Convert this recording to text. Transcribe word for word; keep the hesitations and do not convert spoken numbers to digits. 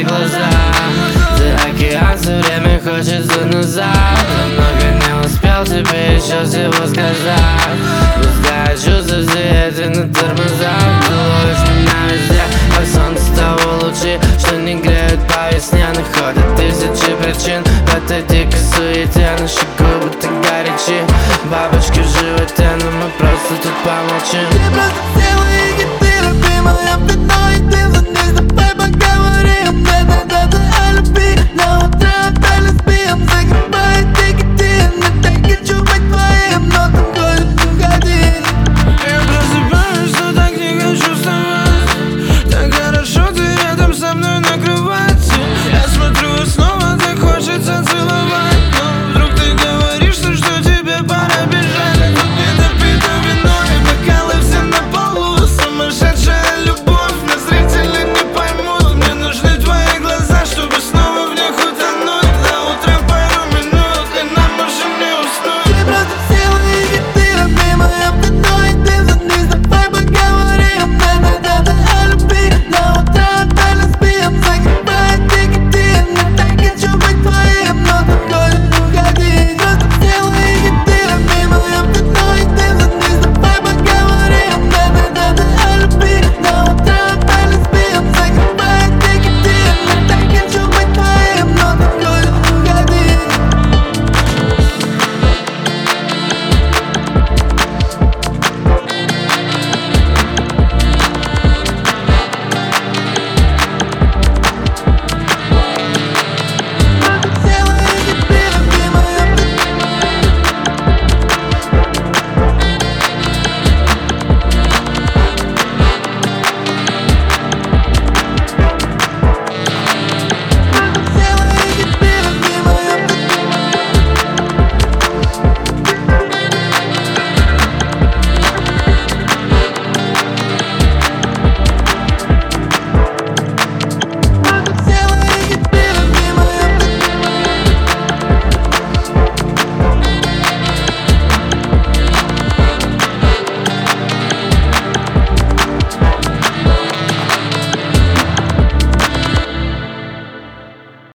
твои глаза. За океан все время хочется назад. Много не успел тебе еще всего сказать. Пускай чувства все эти на тормозах. Ты ловишь меня везде, как солнце того лучи, что не греют по весне. Находят тысячи причин в этой дикой суете. Наши губы так горячи, бабы